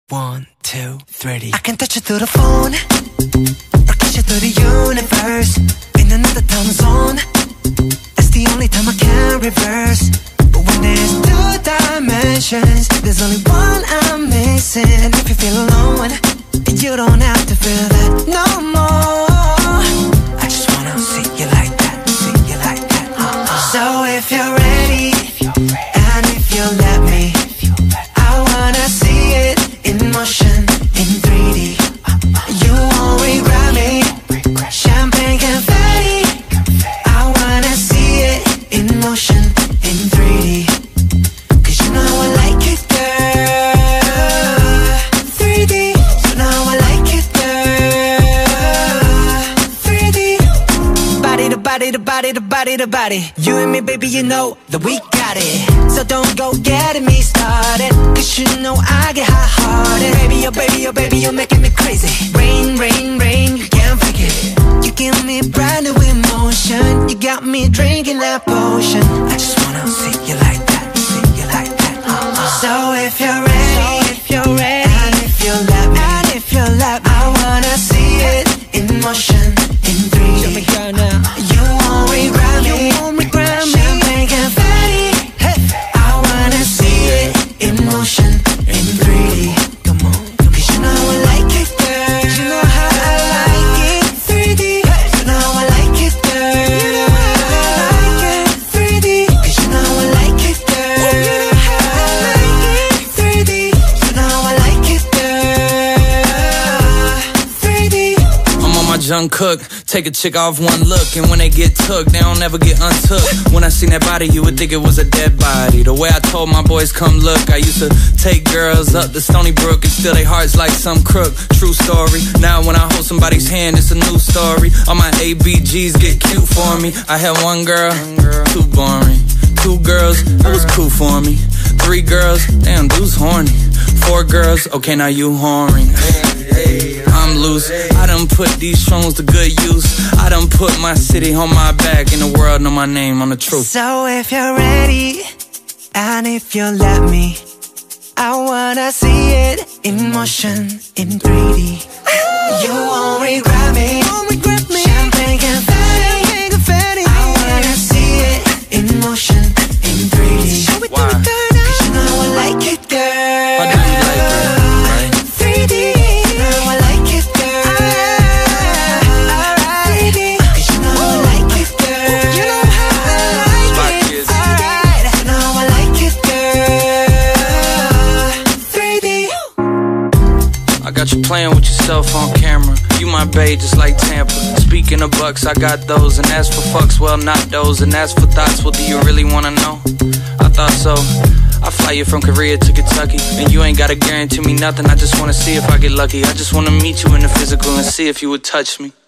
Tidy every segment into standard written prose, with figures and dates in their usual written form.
1, 2, 3. I can touch you through the phone, or kiss you through the universe. In another time zone, that's the only time I can reverse. But when there's two dimensions, there's only one I'm missing. And if you feel alone, you don't have to feel that no more. I just wanna see you like that, see you like that. So if you're ready, and if you let me, I wanna see it in motion, in 3D. You won't regret me. Champagne confetti. I wanna see it in motion, in 3D. Cause you know I like it, girl. 3D. You know I like it, girl. 3D. Body to body to body to body to body. You and me, baby, you know that we got it. So don't go getting me started, cause you know I get hot-hearted. Baby, oh baby, oh baby, you're making me crazy. Rain, rain, rain, you can't fake it. You give me brand new emotion. You got me drinking that potion. I just wanna see you like that, see you like that. So if you're ready, and if you let me, I wanna see it in motion, in 3D. Show me, girl, now. You won't regret me. Champagne confetti. I wanna see it in motion, in 3D. Come on, cause you know I like it, girl. You know how I like it, 3D. You know I like it, girl. You know how I like it, 3D. Cause you know I like it, girl. You know how I like it, 3D. You know I like it, girl. 3D. I'm on my Jung Cook. Take a chick off one look, and when they get took, they don't ever get untook. When I seen that body, you would think it was a dead body. The way I told my boys, come look, I used to take girls up to Stony Brook and steal their hearts like some crook. True story. Now when I hold somebody's hand, it's a new story. All my ABGs get cute for me. I had one girl, too boring. 2 girls, that was cool for me. 3 girls, damn, dude's horny. 4 girls, okay, now you whoring. I'm loose. I done put these songs to good use. I done put my city on my back, and the world know my name on the truth. So if you're ready, and if you let me, I wanna see it in motion, in 3D. You won't regret me. Champagne confetti. I wanna see it in motion, in 3D. Why? Cause you know I like it, girl. I know you like it, right? 3D. You know I like it, girl. Alright. 3D. Cause you know I like it, girl. You know how I like it. Alright. You know I like it, girl. 3D. I got you playing with yourself on camera. You my bae just like Tampa. Speaking of bucks, I got those. And as for fucks, well, not those. And as for thoughts, well, do you really wanna know? I thought so. I fly you from Korea to Kentucky, and you ain't gotta guarantee me nothing. I just wanna see if I get lucky. I just wanna meet you in the physical and see if you would touch me.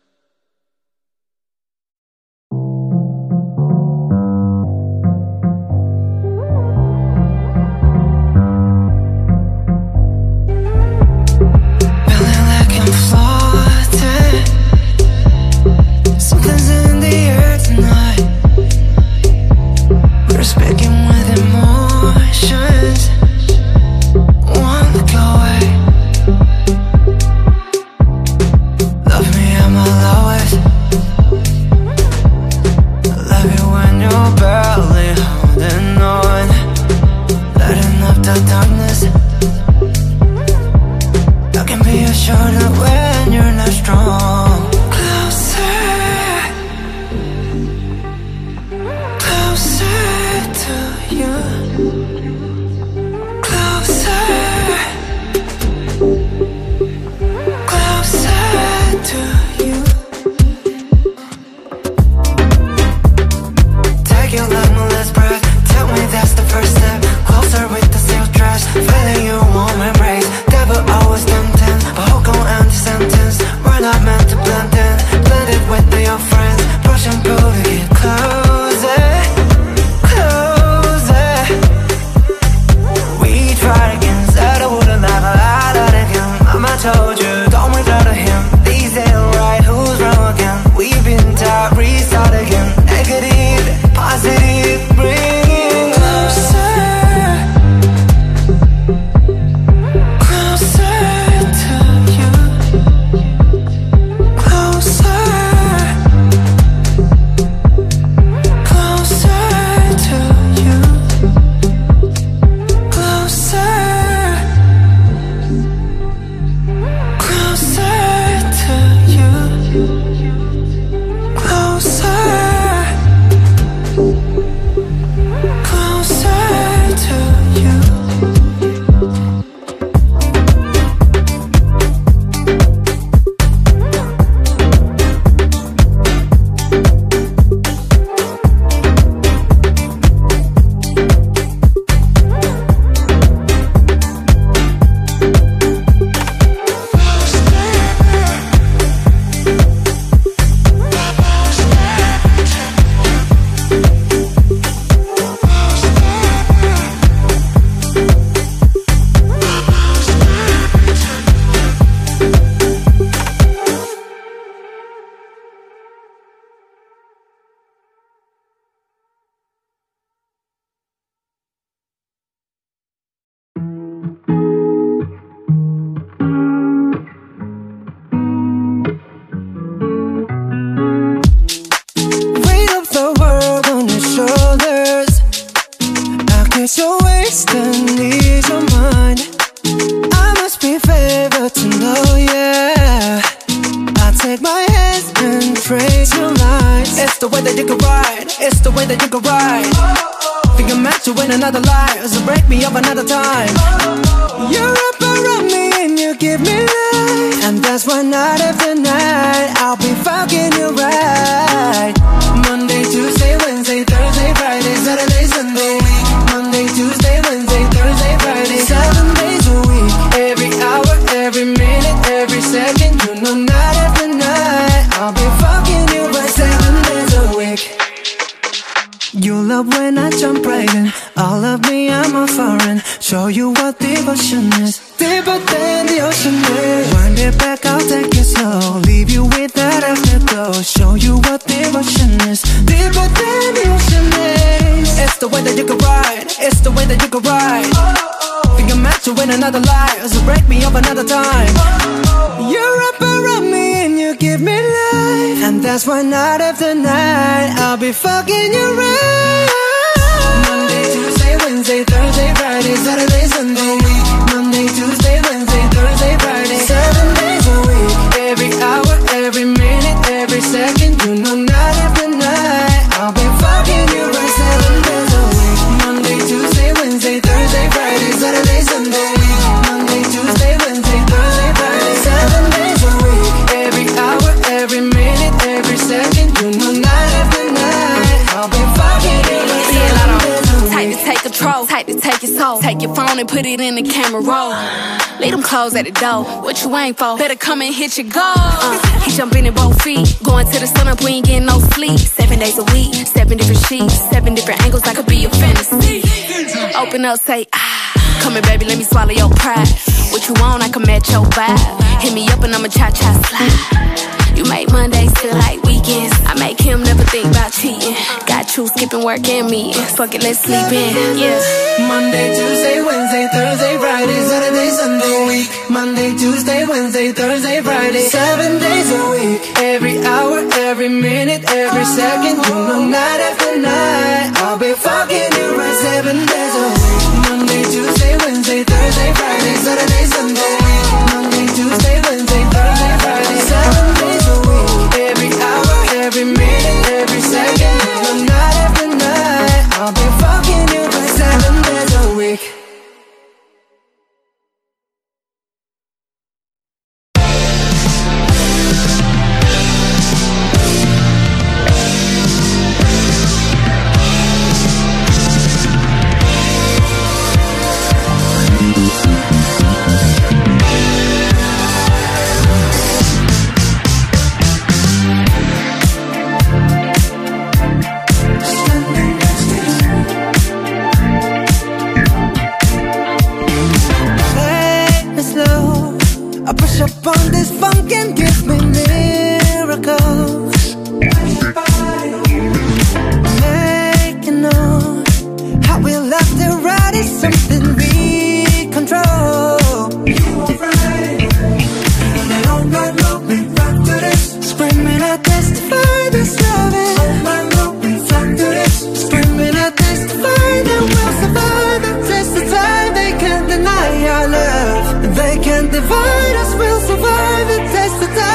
Feeling like I'm floating. Something's in the air tonight. We're speaking with emotions. One look away. Love me it's the way that you can ride. Think I'm meant to win another life, so break me up another time. You're up around me and you give me life, and that's why night after night I'll be fucking you right. Monday, Tuesday, Wednesday, Thursday, Friday, Saturday, Sunday. Monday, Tuesday, Wednesday, Thursday, Friday, 7 days a week. Every hour, every minute, every second. You know night after night I'll be fucking you right 7 days a week. You love when I jump right in. All of me, I'm a foreign. Show you what devotion is. Deeper than the ocean is. Wind it back, I'll take it slow. Leave you with that afterglow. Show you what devotion is. Deeper than the ocean is. It's the way that you can ride. It's the way that you can ride. Think I'm meant to win another life, so break me up another time. You're up around me and you give me life, and that's why night after night I'll be fucking you right. Monday, Tuesday, Wednesday, Thursday, Friday, Saturday, Sunday. Monday, Tuesday, Wednesday, Thursday, Friday, 7 days a week. Every hour, every minute, every second. You know night after night I'll be fucking you right 7 days a week. Monday, Tuesday, Wednesday, Thursday, Friday, Saturday, Sunday. Monday, Tuesday, Wednesday, Thursday, Friday, 7 days a week. Every hour, every minute, every second. You know night after night I'll be fucking you right 7 days a week. Type to take control, type to take your soul. Take your phone and put it in the camera roll. Leave them clothes at the door. What you ain't for? Better come and hit your goal. He jumping in both feet. Going to the sun up, we ain't getting no sleep. 7 days a week, 7 different sheets, 7 different angles. I could be your fantasy. Open up, say ah. Come here, baby, let me swallow your pride. What you want, I can match your vibe. Hit me up and I'ma cha-cha slide. You make Mondays feel like weekends. I make him never think about cheating. Got you skipping work and meetings. Fuck it, let's sleep in, yeah. Monday, Tuesday, Wednesday, Thursday, Friday, Saturday, Sunday. Monday, Tuesday, Wednesday, Thursday, Friday, 7 days a week. Every hour, every minute, every second. You know night after night I'll be fucking you right 7 days a week. Monday, Tuesday, Wednesday, Thursday, Friday, Saturday, Sunday. Monday, Tuesday, Wednesday, Thursday, Friday, 7 days a week. Every hour, every minute, every second. You know night after night I'll be fucking you right 7 days a week. Up on this funk and give me miracles. Make you know how we love to ride is something we control. You are right, and all night long we rock to this. Screaming I testify this loving. All night long we rock to this. Screaming I testify that we'll survive the test of time. They can't deny our love. They can't divide us. We'll survive the test of time.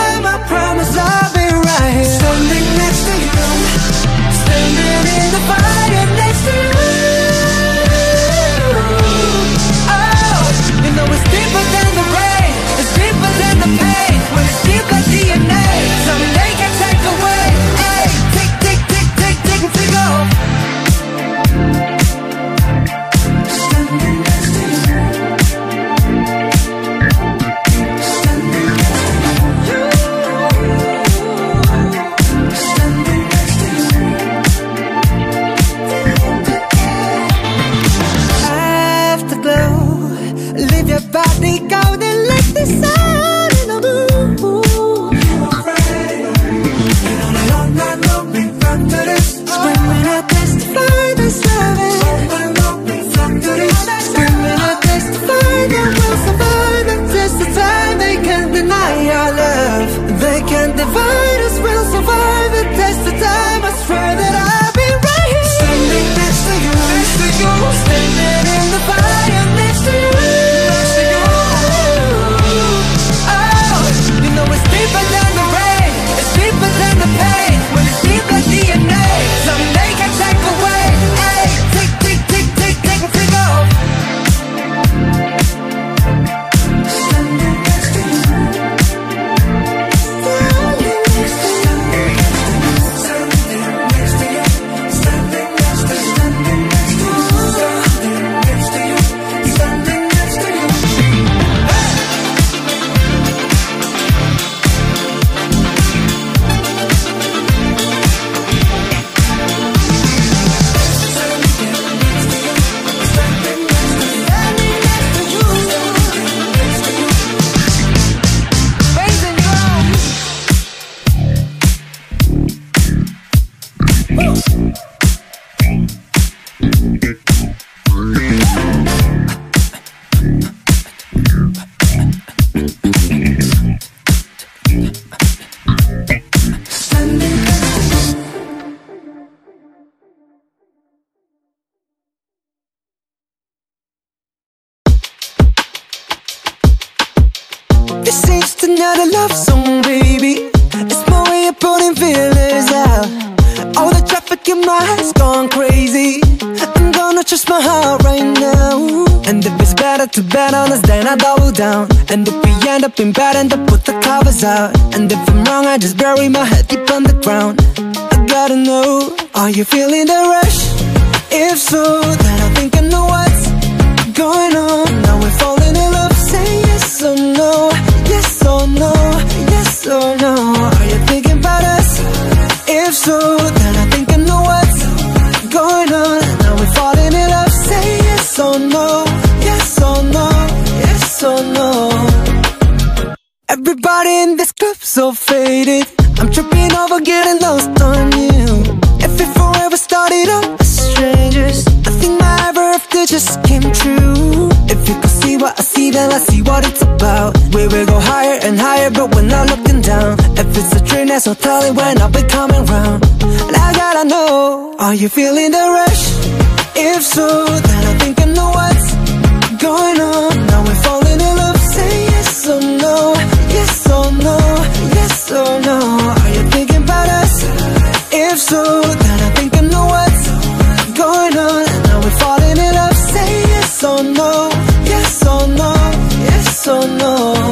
This ain't just another love song, baby. It's my way of putting feelers out. All the traffic in my head's gone crazy. I'm gonna trust my heart right now. And if it's better to bet on us, then I double down. And if we end up in bed, and I put the covers out. And if I'm wrong, I just bury my head deep on the ground. I gotta know, are you feeling the rush? If so, then I think I know what's going on. Now we're falling in love, say yes or no. Yes or no, yes or no. Are you thinking about us? If so, then I think I know what's going on. Now we're falling in love, say yes or no. Yes or no, yes or no. Everybody in this club so faded. I'm tripping over getting lost on you. If we forever started out as strangers, I think my ever after just came true. If you could see what I see, then I see what it's about. We will go higher and higher, but we're not looking down. If it's a train, there's no telling when I'll be coming round. And I gotta know, are you feeling the rush? If so, then I think I know what's going on. Now we're falling in love, say yes or no. Yes or no, yes or no. Are you thinking about us? If so, then I think I know what's going on. Now we're falling in love, say yes or no. Yes or no, yes or no.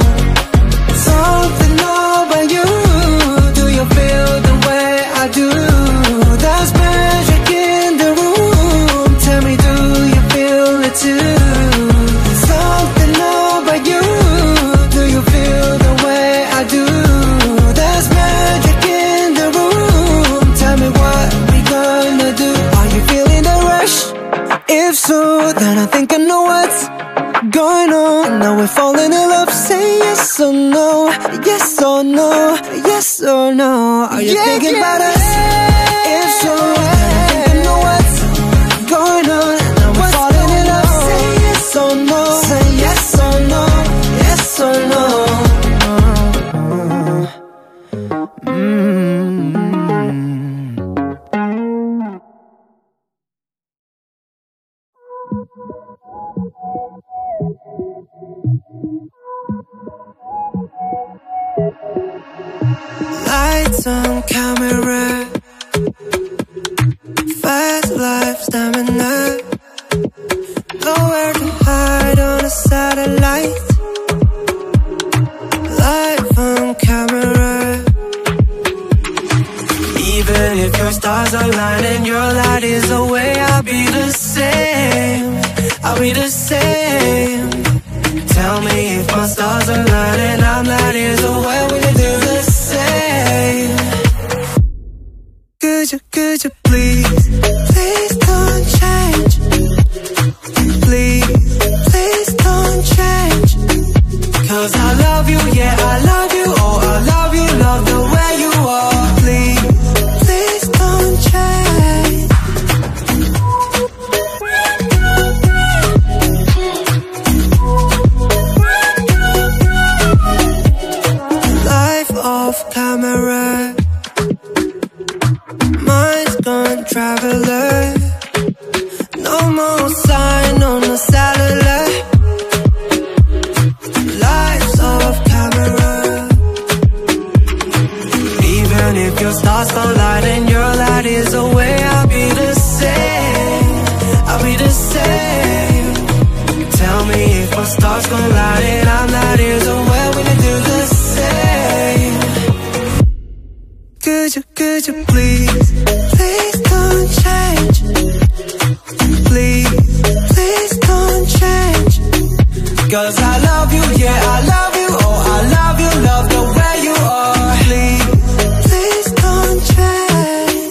Something about you. Do you feel the way I do? There's magic in the room. Tell me, do you feel it too? Something about you. Do you feel the way I do? There's magic in the room. Tell me what we gonna do. Are you feeling the rush? If so, then I think I know what's going on. Now we're falling in love, say yes or no. Yes or no, yes or no. Are you thinking about us? If so, then I think I know what's going on. Now we're falling in love, say yes or no. Say yes or no, yes or no. Lights on camera, fast life stamina. Nowhere to hide on a satellite. Life on camera. Even if your stars align and your light is away, I'll be the same. I'll be the same. Tell me if my stars align and I'm light is away, we can do the same. Could you please, please don't change. Please don't change. 'Cause I love you, yeah, I love you. Oh, I love you, love the way you are. Please don't change. Life off camera, mind's gone traveler. No more sign on the satellite. Lights off camera. Even if your stars don't light and your light is away, I'll be the same. I'll be the same. Tell me if my stars gon' light and I'm light is away, we can do the same. Could you please, please don't change. Please don't change. 'Cause I love you, yeah, I love you. Oh, I love you, love the way you are. Please don't change.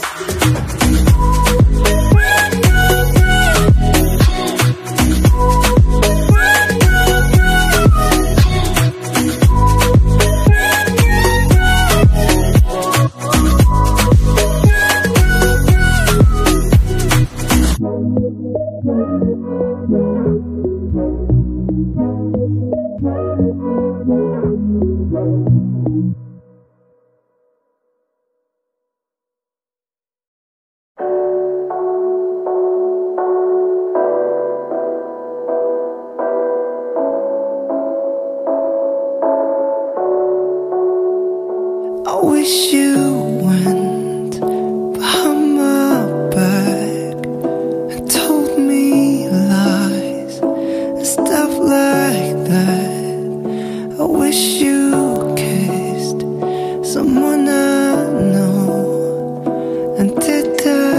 wish you went behind my back and told me lies and stuff like that. I wish you kissed someone I know and did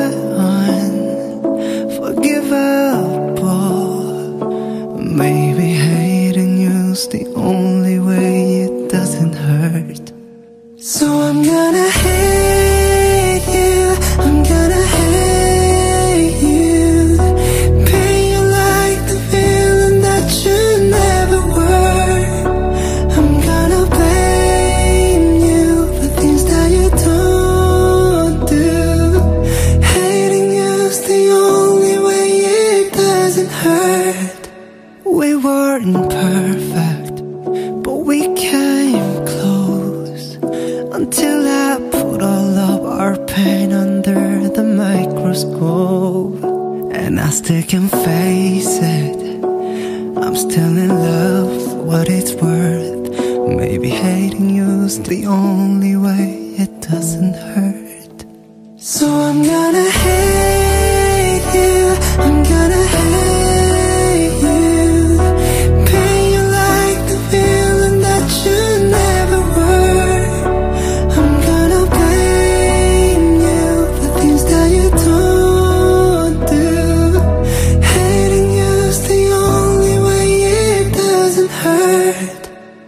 unforgivable. Maybe hating you's the only way it doesn't hurt. So I'm gonna hate you, I'm gonna hate you, pain you like the feeling that you never were. I'm gonna blame you for things that you don't do. Hating you's the only way it doesn't hurt. We weren't perfect, but we came close until I put all of our pain under the microscope. And I still can face it, I'm still in love for what it's worth. Maybe hating you's the only way it doesn't hurt. So I'm gonna hate you, I'm gonna hate you, pain you like the feeling that you never were. I'm gonna blame you for things that you don't do. Hating you's the only way it doesn't hurt.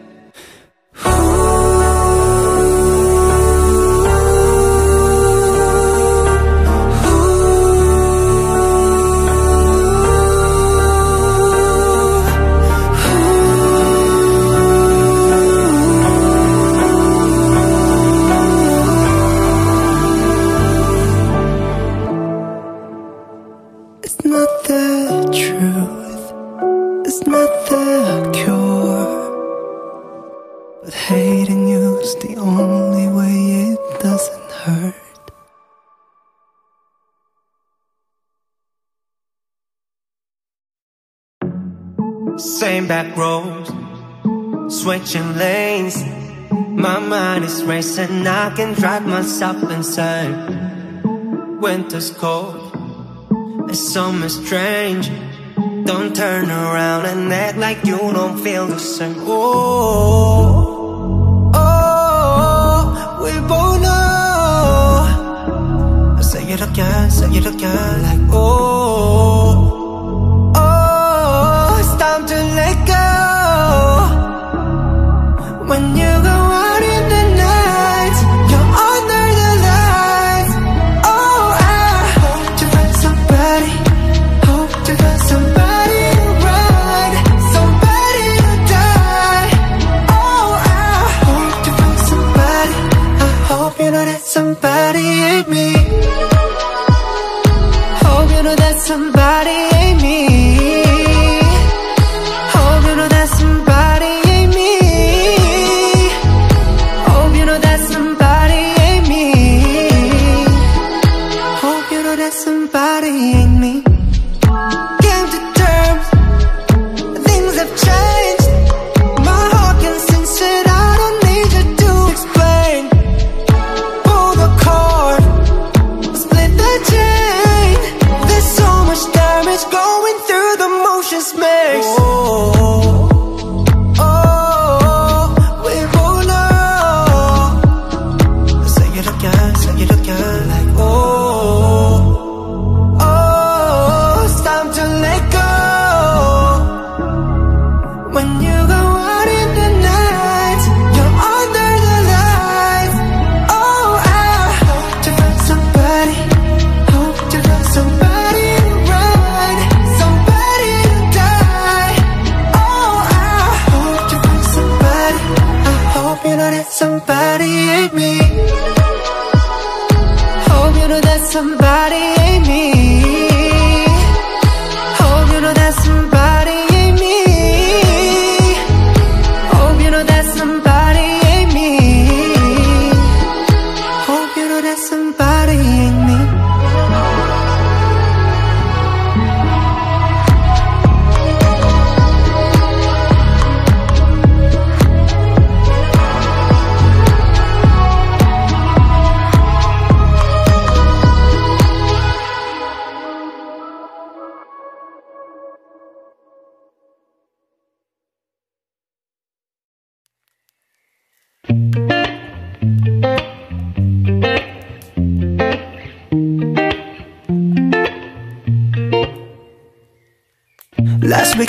It's not the truth, it's not the cure, but hating you's the only way it doesn't hurt. Same back roads, switching lanes. My mind is racing, I can drive myself insane. Winter's cold, it's summer strange. Don't turn around and act like you don't feel the same. Oh, oh, we both know. I say it again, like oh, oh, it's time to let go. When you go out in the night, you're under the lights. Oh, I hope to find somebody, hope to find somebody to ride, somebody to die. Oh, I hope to find somebody, I hope you know that somebody ain't me. Hope you know that somebody ain't me. Hope you know that somebody ain't me. Hope you know that somebody ain't me. Hope you know that somebody ain't me. Came to terms, things have changed. My heart can sense it, I don't need you to explain. Pull the cord, split the chain. There's so much damage going through the motions makes. Oh, oh, we both know. Say it again, like oh, oh, it's time to let go. When you go out in the night, you're under the lights. Oh, I hope to find somebody, hope to find somebody to ride, somebody to die. Oh, I hope to find somebody, I hope you know that somebody ain't me. Hope you know that somebody ain't me. Hope you know that somebody ain't me. Hope you know that somebody ain't me. Hope you know that somebody ain't me.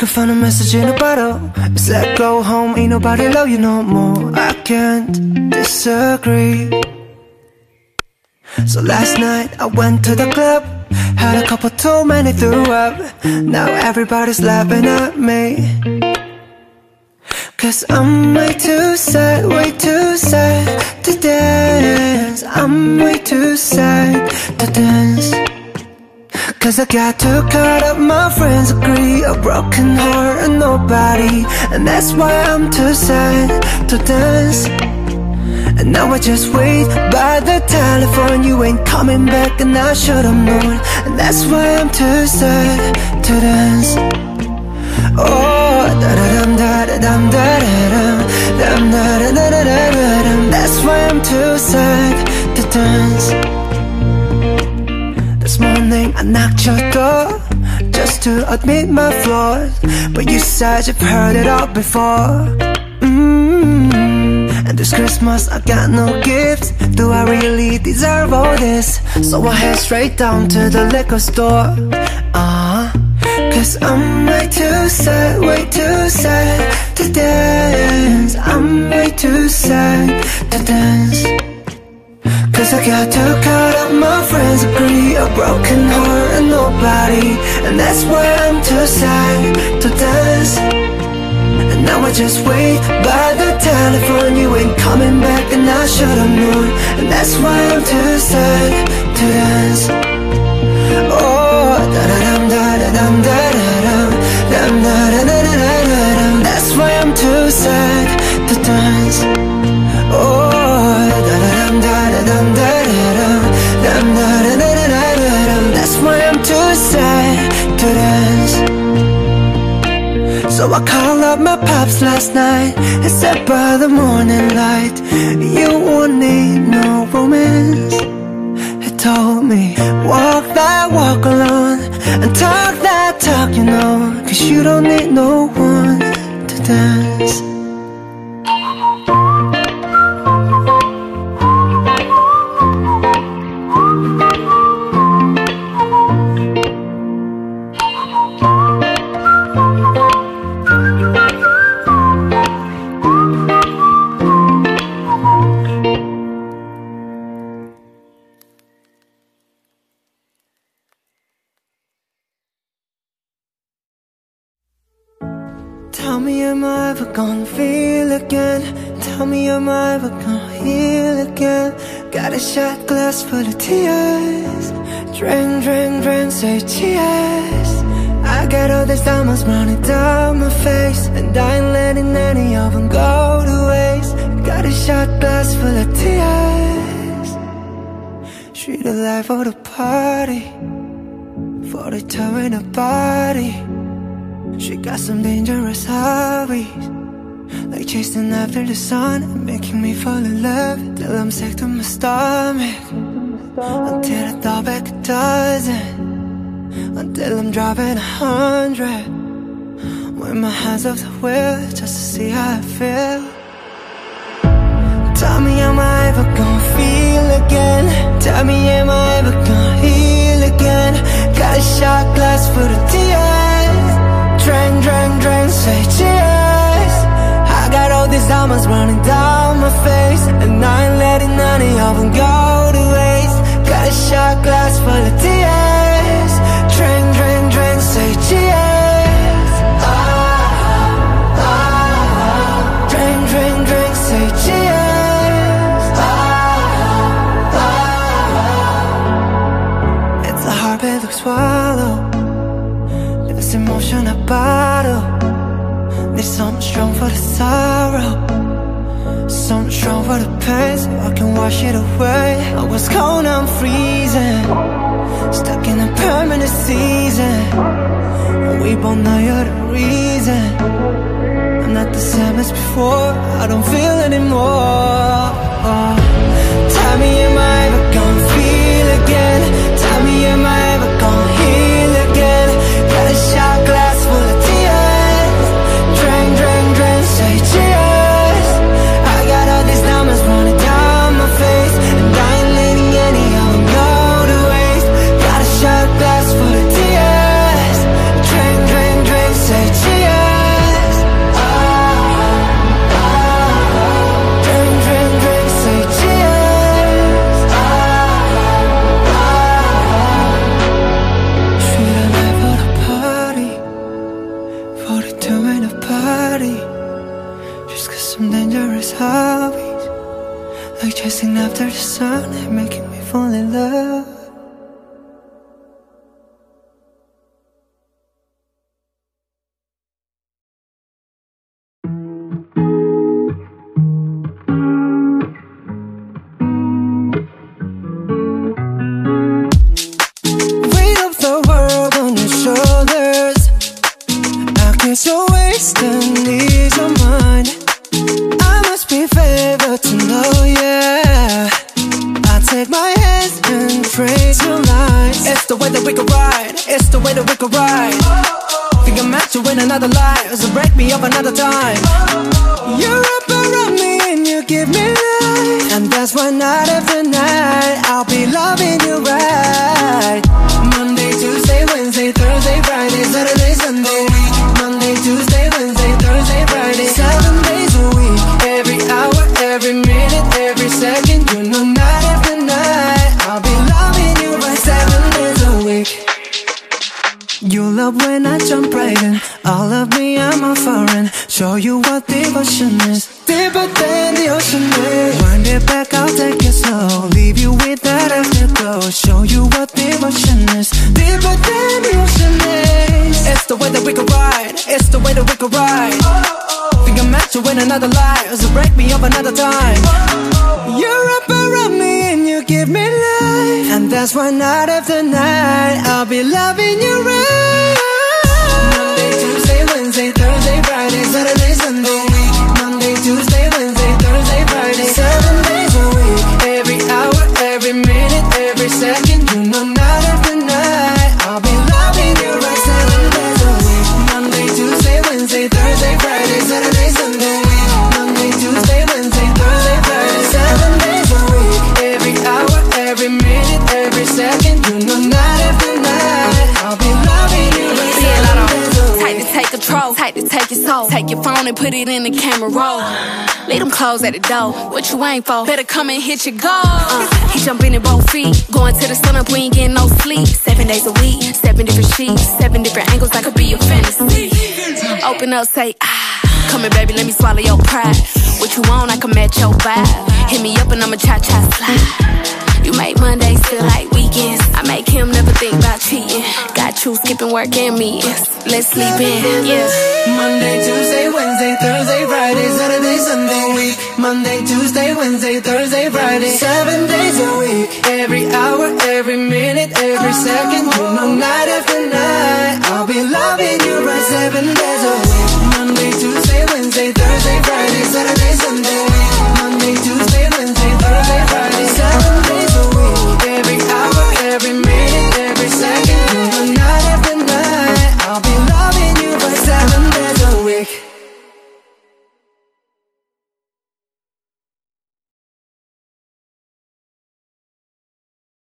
could find a message in a bottle. It said go home, ain't nobody love you no more. I can't disagree. So last night I went to the club, had a couple too many, threw up. Now everybody's laughing at me, 'cause I'm way too sad to dance. I'm way too sad to dance. 'Cause I got too caught up, my friends agree. A broken heart and nobody, and that's why I'm too sad to dance. And now I just wait by the telephone. You ain't coming back and I should've known. And that's why I'm too sad to dance. Oh, da-da-dum, da-da-dum, da-da-dum, dum, da-da-da-da-da-dum. That's why I'm too sad to dance. This morning I knocked your door just to admit my flaws, but you said you've heard it all before. And this Christmas I got no gifts. Do I really deserve all this? So I head straight down to the liquor store. 'Cause I'm way too sad to dance. I'm way too sad to dance. 'Cause I got too caught up, my friends agree. A broken heart and nobody, and that's why I'm too sad to dance. And now I just wait by the telephone. You ain't coming back and I should've known. And that's why I'm too sad to dance. Oh, da-da-dum, da-da-dum, da-da-dum, dum, da-da-da-da-da-dum. That's why I'm too sad to dance. Oh, da-da-dum, da-da-dum, da-da-dum, dum, da-da-da-da-da-dum. That's why I'm too sad to dance. So I called up my pops last night and said by the morning light, you won't need no romance. He told me, walk that walk alone and talk that talk, you know, 'cause you don't need no one to dance. Tell me, am I ever gonna feel again? Tell me, am I ever gonna heal again? Got a shot glass full of tears. Drink, drink, drink, say cheers. I got all these diamonds running down my face, and I ain't letting any of them go to waste. Got a shot glass full of tears. Treat the life of the party, for the time in the body. She got some dangerous hobbies, like chasing after the sun and making me fall in love till I'm sick to my stomach. Until I thought back a dozen, until I'm driving 100, with my hands off the wheel just to see how I feel. Tell me, am I ever gonna feel again? Tell me, am I ever gonna heal again? Got a shot glass full of tears. Drink, drink, drink, say cheers. I got all these diamonds running down my face, and I ain't letting any of them go to waste. Got a shot glass full of tears. Drink, drink, drink, say cheers. Drink, drink, drink, say cheers. It's a hard pill to swallow, this emotion I bottle. Need something strong for the sorrow, something strong for the pain, so I can wash it away. I was cold, I'm freezing, stuck in a permanent season. We both know you're the reason. I'm not the same as before, I don't feel anymore. Tell me, am I ever gonna feel again? Tell me, am I ever gonna heal again? Got a shot glass full of tears. Drink, drink, drink, say cheers. I got all these diamonds running down my face, and I ain't letting any of them go to waste. Got a shot glass full of tears. Drink, drink, drink, say cheers. got some dangerous hobbies, like chasing after the sun and making me fall in love. Weight of the world on your shoulders, I guess you're wasting ease of mind. I must be favored to know, yeah. I take my hands and trace your lines. It's the way that we could ride, it's the way that we could ride. Think I'm meant to win another life, so break me up another time. You wrap around me and you give me life, and that's why night after night I'll be loving you right. Monday, Tuesday, Wednesday, Thursday, Friday, Saturday, Sunday. Monday, Tuesday, Wednesday, Thursday, Friday, 7 days a week. Every hour, every minute, every second, you know night after night I'll be loving you right 7 days a week. You love when I jump right in, all of me I'm a foreign. Show you what devotion is, deeper than the ocean is. Wind it back, I'll take it slow, leave you with that afterglow. Show you what devotion is, deeper than the ocean is. It's the way that we could ride, it's the way that we could ride. Think I'm meant to win another life, so break me up another time. You wrap around me and you give me life, and that's why night after night I'll be loving you right. Monday, Tuesday, Wednesday, Thursday, Friday, Saturday, Sunday. Monday, Tuesday, Wednesday, Thursday, Friday, 7 days a week. Every hour, every minute, every second, you know night after night I'll be loving you right 7 days a week. Monday, Tuesday, Wednesday, Thursday, Friday, Saturday, Sunday. Monday, Tuesday, Wednesday, Thursday, Friday, 7 days a week. Every hour, every minute, every second, you know night after night I'll be loving you right 7 days a week. Tight to take control, tight to take your soul. Take your phone and put it in the camera roll. Leave them clothes at the door. What you ain't for? Better come and hit your goal. He jumping in both feet, going to the sun up, we ain't getting no sleep. 7 days a week, 7 different sheets, 7 different angles, that could be your fantasy. Open up, say ah. Come here, baby, let me swallow your pride. What you want, I can match your vibe. Hit me up and I'ma cha-cha slide. You make Mondays feel like weekends. I make him never think about cheating. Got you skipping work and meetings. Let's sleep in, yeah. Monday, Tuesday, Wednesday, Thursday, Friday, Saturday, Sunday week. Monday, Tuesday, Wednesday, Thursday, Friday, 7 days a week. Every hour, every minute, every second, you know night after night I'll be loving you right 7 days a week.